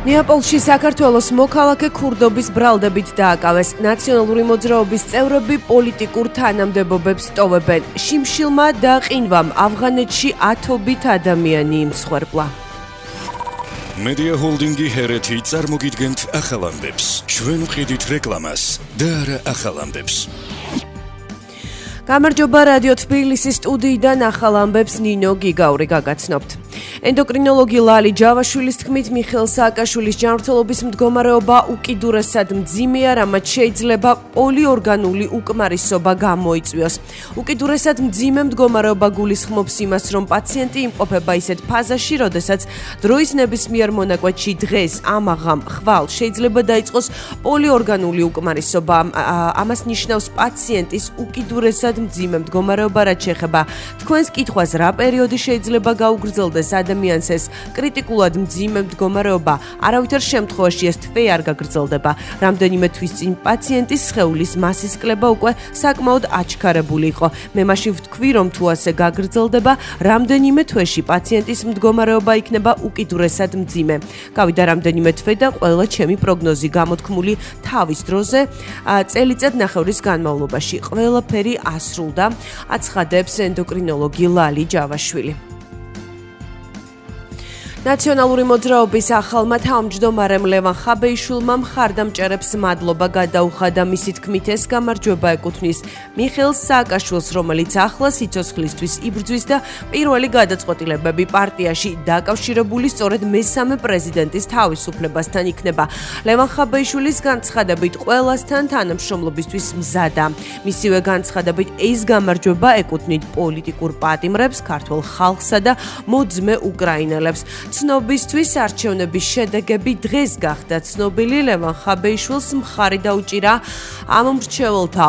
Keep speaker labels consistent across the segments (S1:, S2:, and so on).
S1: ნეაპოლში საქართველოს მოქალაქე ქურდობის ბრალდებით დააკავეს. ნაციონალური მოძრაობის წევრები პოლიტიკურ თანამდებობებს ტოვებენ. შიმშილმა და ყინვამ ავღანეთში ათობით ადამიანი იმსხვერპლა.
S2: Media Holdingi Hereti წარმოგიდგენთ ახალ ამბებს. ჩვენ ვყიდით რეკლამას და არა ახალ ამბებს.
S1: გამარჯობა რადიო თბილისის სტუდიიდან ახალ ამბებს ნინო გიგაური გაგაცნობთ. ენდოკრინოლოგი ლალი ჯავაშვილის თქმით მიხეილ სააკაშვილის ჯანმრთელობის მდგომარეობა უკიდურესად მძიმეა, რამაც შეიძლება პოლიორგანული უკმარისობა გამოიწვიოს. უკიდურესად მძიმე მდგომარეობა გულისხმობს იმას, რომ პაციენტი იმყოფება ისეთ ფაზაში, როდესაც დროის ნებისმიერ მონაკვეთში დღეს, ამაღამ, ხვალ შეიძლება დაიწყოს პოლიორგანული უკმარისობა. ამას ნიშნავს პაციენტის უკიდურესად მძიმე მდგომარეობა, რაც შეეხება თქვენს კითხვას, რა პერიოდი შეიძლება გაუგრძელდეს ადამიანს ეს კრიტიკულად მძიმე მდგომარეობა, არავითარ შემთხვევაში ეს თვე არ გაგრძელდება. რამდენიმე თვის წინ პაციენტის სხეულის მასის კლება უკვე საკმაოდ აჩქარებული იყო. მე მაშინ ვთქვი, რომ თუ ასე გაგრძელდება, რამდენიმე თვეში პაციენტის მდგომარეობა იქნება უკიდურესად მძიმე. გავიდა რამდენიმე თვე და ყველა ჩემი პროგნოზი გამოთქმული თავის დროზე წელიწად ნახევრის განმავლობაში. ყველაფერი ასრულდა, აცხადებს ენდოკრინოლოგი ლალი ჯავაშვილი. ნაციონალური მოძრაობის ახალმა თავმჯდომარემ ლევან ხაბეიშვილმა მხარდამჭერებს მადლობა გადაუხადა. მისი თქმით ეს გამარჯვება ეკუთვნის მიხეილ სააკაშვილს, რომელიც ახლა სიცოცხლისთვის იბრძვის და პირველი გადაწყვეტილებები პარტიაში დაკავშირებული სწორედ მესამე პრეზიდენტის თავისუფლებასთან იქნება. ლევან ხაბეიშვილის განცხადებით ყველასთან თანამშრომლობისთვის მზადა. მისივე განცხადებით ეს გამარჯვება ეკუთვნით პოლიტიკურ პატიმრებს, ქართულ ხალხსა და მოძმე უკრაინელებს. ცნობისთვის არჩევნების შედეგები დღეს გახდა ცნობილი. ლევან ხაბეიშვილს მხარი დაუჭირა ამ მრჩეველთა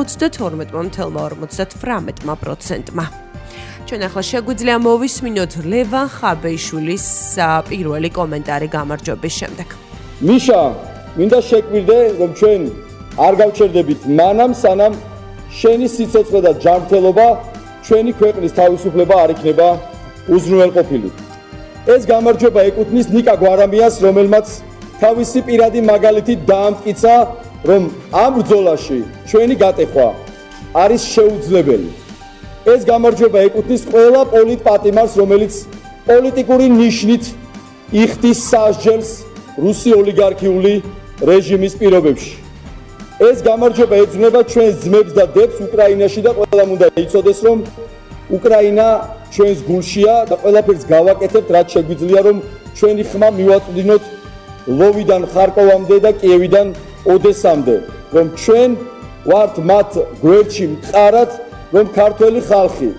S1: 52,58%. ჩვენ ახლა შეგვიძლია მოვისმინოთ ლევან ხაბეიშვილის პირველი კომენტარი გამარჯვების შემდეგ.
S3: მიშა, მინდა შეგვირდე, რომ ჩვენ არ გავჩერდებით მანამ, სანამ შენი სიცოცხლე და ჯანმრთელობა ჩვენი ქვეყნის თავისუფლება არ იქნება უზრუნველყოფილი. ეს გამარჯვება ეკუთვნის ნიკა გვარამიას, რომელმაც თავისი პირადი მაგალითით დაამტკიცა, რომ ამ ბრძოლაში ჩვენი გატეხვა არის შეუძლებელი. ეს გამარჯვება ეკუთვნის ყველა პოლიტპატიმარს, რომელიც პოლიტიკური ნიშნით იხდის სასჯელს რუსი ოლიგარქიული რეჟიმის პირობებში. ეს გამარჯვება ეძღვნება ჩვენს ძმებს და დებს უკრაინაში და ყველამ უნდა იცოდეს, რომ უკრაინა ჩვენს გულშია და ყველაფერს გავაკეთებთ, რაც შეგვიძლია, რომ ჩვენი ხმა მივაწვდინოთ ლოვიდან ხარკოვამდე და კიევიდან ოდესამდე, რომ ჩვენ ვართ მათ გვერდში მყარად, რომ ქართველი ხალხი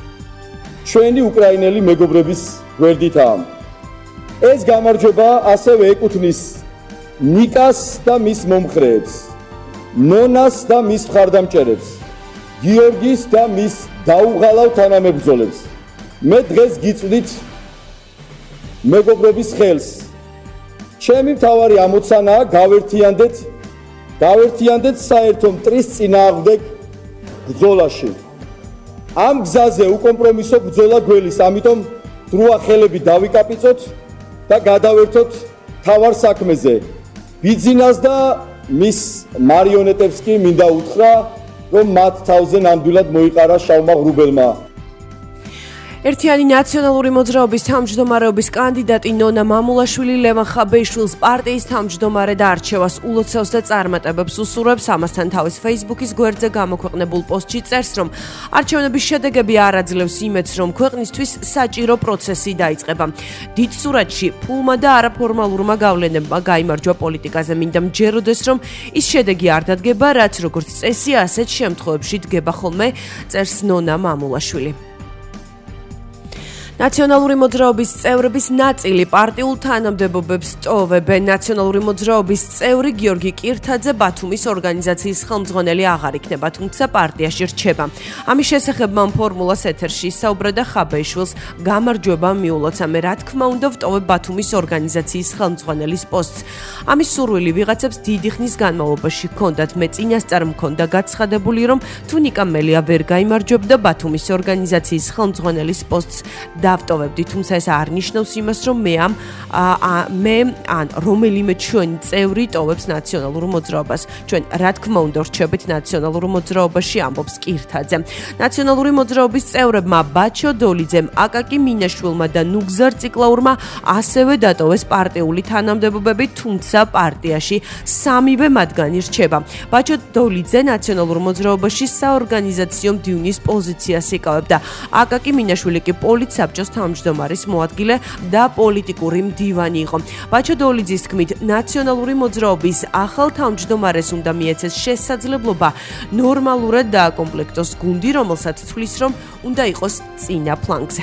S3: ჩვენი უკრაინელი მეგობრების გვერდითაა. ეს გამარჯვება ასევე ეკუთვნის ნიკას და მის მომხრეებს, ნონას და მის მხარდამჭერებს, გიორგის და მის დაუღალავ თანამებრძოლებს. მე დღეს გიწვდით მეგობრობის ხელს. ჩემი მთავარი ამოცანაა გავერთიანდეთ საერთო მტრის წინააღმდეგ ბრძოლაში. ამ გზაზე უკომპრომისო ბრძოლა გველის, ამიტომ დროა ხელები დავიკაპიცოთ და გადავერთოთ თავარ საქმეზე. ბიძინას და მის მარიონეტებს კი მინდა უთხრა, რომ მათ თავზე ნამდვილად მოიყარა შავმა ღრუბელმა.
S1: ერთიანი ნაციონალური მოძრაობის თავმჯდომარეობის კანდიდატი ნონა მამულაშვილი ლევან ხაბეიშვილს პარტიის თავმჯდომარედ არჩევას ულოცავს და წარმატებებს უსურვებს. ამასთან თავის Facebook-ის გვერდზე გამოქვეყნებულ პოსტში წერს, რომ არჩევნების შედეგები არ აძლევს იმედს, რომ ქვეყნისთვის საჭირო პროცესი დაიწყება. დიდ სურათში ფულმა და არაფორმალურმა გავლენებმა გაიმარჯვა პოლიტიკაზე. მინდა მჯეროდეს, რომ ის შედეგი არ დადგება, რაც როგორც წესია, ასეთ შემთხვევებში დგება ხოლმე, წერს ნონა მამულაშვილი. ნაციონალური მოძრაობის წევრების ნაწილი პარტიულ თანამდებობებს ტოვებენ. ნაციონალური მოძრაობის წევრი გიორგი კირთაძე ბათუმის ორგანიზაციის ხელმძღვანელი აღარ იქნება, თუმცა პარტიაში რჩება. ამის შესახებ მან ფორმულას ეთერში ისაუბრა და ხაბეიშვილს გამარჯვება მიულოცა. მე რა თქმა უნდა ვტოვებ ბათუმის ორგანიზაციის ხელმძღვანელის პოსტს. ამის სურვილი ვიღაცებს დიდი ხნის განმავლობაში ჰქონდათ. მე წინასწარ მქონდა გაცხადებული, რომ თუ ნიკა მელია ვერ გაიმარჯვებდა ბათუმის ორგანიზაციის ხელმძღვანელის პოსტს დავტოვებდი, თუმცა ეს არ ნიშნავს იმას, რომ მე ან რომელიმე ჩვენი წევრი ტოვებს ნაციონალურ მოძრაობას. ჩვენ რა თქმა უნდა რჩებით ნაციონალურ მოძრაობაში, ამბობს კირთაძე. ნაციონალური მოძრაობის წევრებმა ბაჩო დოლიძემ, აკაკი მინაშვილმა და ნუგზარ ციკლაურმა ასევე დატოვეს პარტიული თანამდებობები, თუმცა პარტიაში სამივე მათგანი რჩება. ბაჩო დოლიძე ნაციონალურ მოძრაობაში საორგანიზაციო მდივნის პოზიციას იკავებდა. აკაკი მინაშვილი კი პოლიცსაბჭოს თავმჯდომარის მოადგილე და პოლიტიკური მდივანი იყო. ბაჩო დოლიძის თქმით, ნაციონალური მოძრაობის ახალ თავმჯდომარეს უნდა მიეცეს შესაძლებლობა ნორმალურად დააკომპლექტოს გუნდი, რომელსაც თვლის, რომ უნდა იყოს წინა ფლანგზე.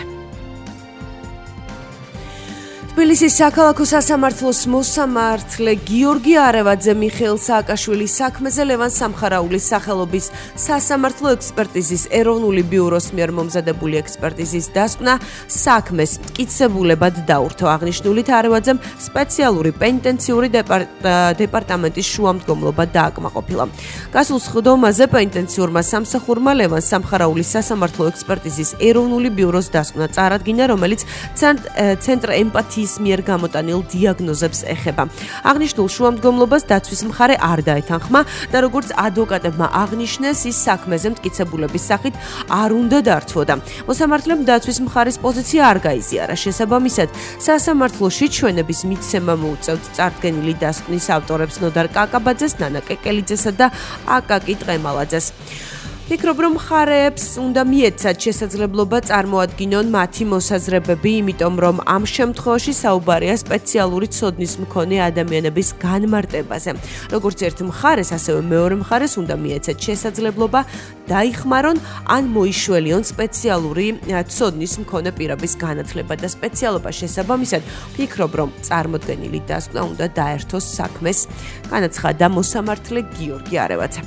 S1: თბილისის საქალაქო სასამართლოს მოსამართლე გიორგი არევაძე მიხეილ სააკაშვილის საქმეზე ლევან სამხარაულის სახელობის სასამართლო ექსპერტიზის ეროვნული ბიუროს მიერ მომზადებული ექსპერტიზის დასკვნა საქმეს მტკიცებულებად დაურთო. აღნიშნულით არევაძემ სპეციალური პენიტენციური დეპარტამენტის შუამდგომლობა დააკმაყოფილა. გასულ სხდომაზე პენიტენციურმა სამსახურმა ლევან სამხარაულის სასამართლო ექსპერტიზის ეროვნული ბიუროს დასკვნა წარადგინა, რომელიც ცენტრ ემპათიის მიერ გამოტანილ დიაგნოზებს ეხება. აღნიშნულ შუამდგომლობას დაცვის მხარე არ დაეთანხმა და როგორც ადვოკატებმა აღნიშნეს, ის საქმეზე მტკიცებულების სახით არ უნდა დართვოდა. მოსამართლემ დაცვის მხარის პოზიცია არ გაიზიარა. შესაბამისად, სასამართლოში ჩვენების მიცემა მოუწევთ წარდგენილი დასკვნის ავტორებს ნოდარ კაკაბაძეს, ნანა კეკელიძესა და აკაკი ტყემალაძეს. ფიქრობ, რომ მხარეებს უნდა მიეცათ შესაძლებლობა წარმოადგინონ მათი მოსაზრებები, იმიტომ რომ ამ შემთხვევაში საუბარია სპეციალური ცოდნის მქონე ადამიანების განმარტებაზე. როგორც ერთ მხარეს, ასევე მეორე მხარეს უნდა მიეცათ შესაძლებლობა დაიხმარონ ან მოიშველიონ სპეციალური ცოდნის მქონე პირების განათლება და სპეციალობა. შესაბამისად, ფიქრობ, რომ წარმოდგენილი დასკვნა უნდა დაერთოს საქმეს, განაცხადა მოსამართლე გიორგი არევაძე.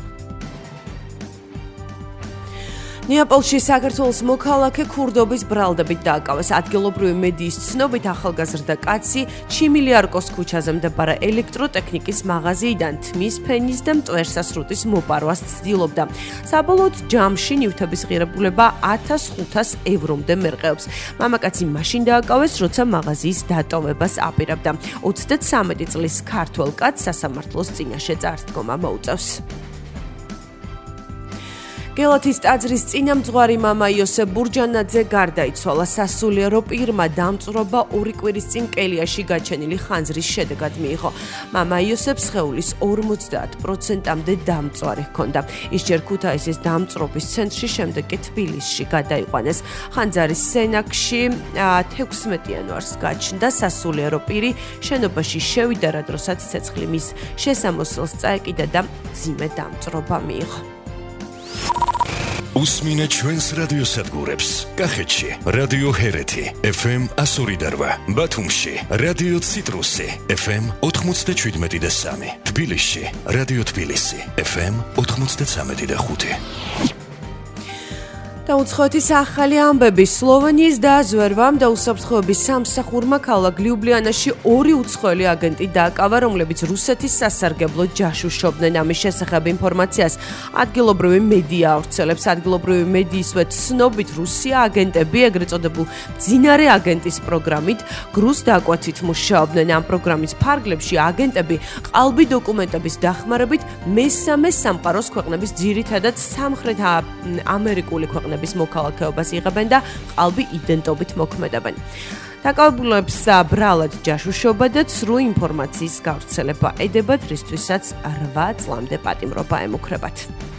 S1: ნეაპოლში საქართველოს მოქალაქე ქურდობის ბრალდებით დააკავეს. ადგილობრივი მედიის ცნობით, ახალგაზრდა კაცი ჩიმილიარკოს ქუჩაზე მდებარე ელექტროტექნიკის მაღაზიიდან თმის ფენის და მტვერსასრუტის მოპარვას ცდილობდა. საბოლოოდ ჯამში ნივთების ღირებულება 1500 ევრომდე მერყეობს. მამაკაცი მაშინ დააკავეს, როცა მაღაზიის დატოვებას აპირებდა. 33 წლის ქართველ კაცს სასამართლოს წინაშე წარდგომა მოუწევს. გელათის ტაძრის წინამძღვარი მამა იოსებ ბურჯანაძე გარდაიცვალა. სასულიერო პირმა დამწვრობა 2 კვირის წინ კელიაში გაჩენილი ხანძრის შედეგად მიიღო. მამა იოსებს სხეულის 50%-მდე დამწვარი ჰქონდა. ის ჯერ ქუთაისის დამწვრობის ცენტრში, შემდეგ კი თბილისში გადაიყვანეს. ხანძარის სენაკში 16 იანვარს გაჩნდა. სასულიერო პირი შენობაში შევიდა, რა დროსაც ცეცხლი მის შესამოსელს წაეკიდა და მძიმე დამწვრობა მიიღო.
S2: უსმინე ჩვენს რადიოსადგურებს. კახეთში რადიო ჰერეთი FM 102, ბათუმში რადიო ციტრუსი FM 97.3, თბილისში რადიო თბილისი FM 93.5.
S1: დაუცხოეთის ახალი ამბები. სლოვენიის დაზვერვამ და უსაფრთხოების სამსახურმა ქალაქ ლიუბლიანაში 2 უცხოელი აგენტი დააკავა, რომლებიც რუსეთის სასარგებლო ჯაშუშობდნენ. ამის შესახებ ინფორმაციას ადგილობრივი მედია ავრცელებს. ადგილობრივი მედიისვე ცნობით, რუსია აგენტები ეგრეთ წოდებულ მძინარე აგენტის პროგრამით გრუს დაკვეთით მუშაობდნენ. ამ პროგრამის ფარგლებში აგენტები ყალბი დოკუმენტების დახმარებით მესამე სამყაროს ქვეყნების, ძირითადად სამხრეთ ამერიკული ქვეყნების მოქალაქეობას იღებენ და ყალბი იდენტობით მოქმედებენ. დაკავებულებს ბრალად ჯაშუშობა და ცრუ ინფორმაციის გავრცელება ედებათ, რისთვისაც 8 წლამდე პატიმრობა ემუქრებათ.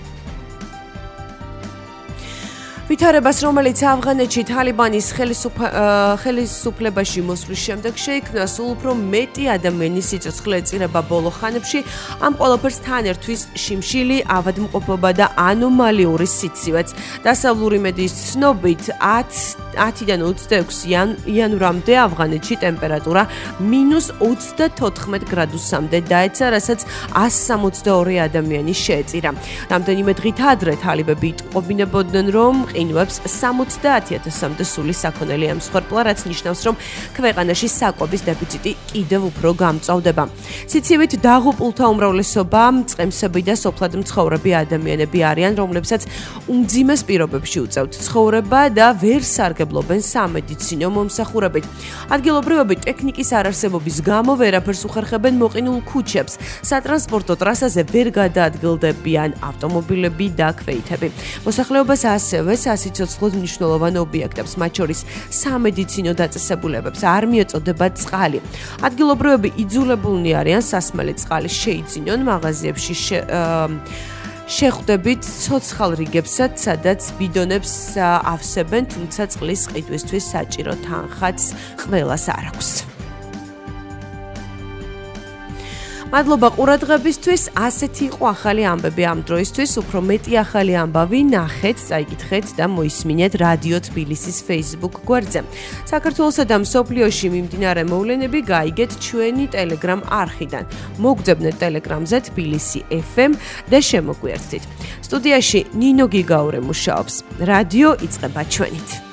S1: ვითარებას, რომელიც ავღანეთში თალიბანის ხელისუფლებაში მოსვლის შემდეგ შეიქმნა, სულ უფრო მეტი ადამიანის სიცოცხლე ეწირება ბოლო ხანებში. ამ ყველაფერს თან ერთვის შიმშილი, ავადმყოფობა და ანომალიური სიცივეც. დასავლური მედიის ცნობით, 10-დან 26 იანვრამდე ავღანეთში ტემპერატურა -34 გრადუსამდე დაეცა, რასაც 162 ადამიანი შეეწირა. რამდენიმე დღით ადრე თალიბები იტყობინებოდნენ, რომ ყინვებს 70,000-მდე სული საქონელი ემსხვერპლა, რაც ნიშნავს, რომ ქვეყანაში საკვების დეფიციტი კიდევ უფრო გამწვავდება. სიცივით დაღუპულთა უმრავლესობა წყემსები და სოფლად მცხოვრები ადამიანები არიან, რომლებსაც უმძიმეს პირობებში უწევთ ცხოვრება და ვერ სარგებლობენ სამედიცინო მომსახურებით. ადგილობრივები ტექნიკის არარსებობის გამო ვერაფერს უხერხებენ მოყინულ ქუჩებს, სატრანსპორტო ტრასაზე ვერ გადაადგილდებიან ავტომობილები და ქვეითები. მოსახლეობას ასევე სასიცოცხლოდ მნიშვნელოვან ობიექტებს, მათ შორის სამედიცინო დაწესებულებებს არ მიეწოდება წყალი. ადგილობრივები იძულებულნი არიან სასმელი წყალი შეიძინონ მაღაზიებში შეხვდებით ცოცხალ რიგებსაც, სადაც ბიდონებს ავსებენ, თუმცა წყლის ყიდვისთვის საჭირო თანხაც ყველას არ აქვს. მადლობა ყურადღებისთვის. ასეთი იყო ახალი ამბები ამ დროისთვის. უფრო მეტი ახალი ამბავი ნახეთ, წაიკითხეთ და მოისმინეთ რადიო თბილისის Facebook გვერდზე. საქართველოსა და მსოფლიოში მიმდინარე მოვლენები გაიგეთ ჩვენი Telegram არხიდან. მოგძებნეთ Telegram-ზე თბილისი FM და შემოგვიერთდით. სტუდიაში ნინო გიგაური მუშაობს. რადიო იწყება ჩვენით.